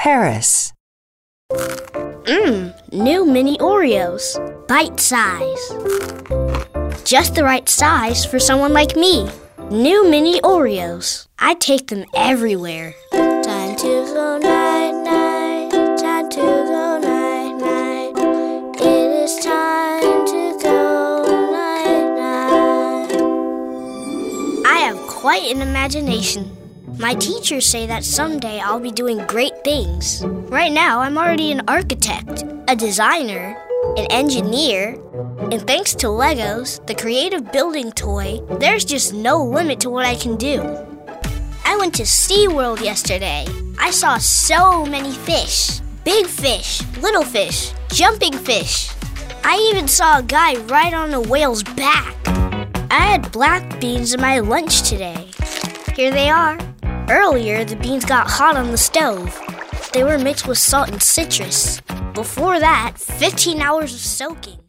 Paris. New mini Oreos. Bite size. Just the right size for someone like me. New mini Oreos. I take them everywhere. Time to go night-night. Time to go night-night. It is time to go night-night. I have quite an imagination. My teachers say that someday I'll be doing great things. Right now, I'm already an architect, a designer, an engineer, and thanks to Legos, the creative building toy, there's just no limit to what I can do. I went to SeaWorld yesterday. I saw so many fish. Big fish, little fish, jumping fish. I even saw a guy ride on a whale's back. I had black beans in my lunch today. Here they are. Earlier, the beans got hot on the stove. They were mixed with salt and citrus. Before that, 15 hours of soaking.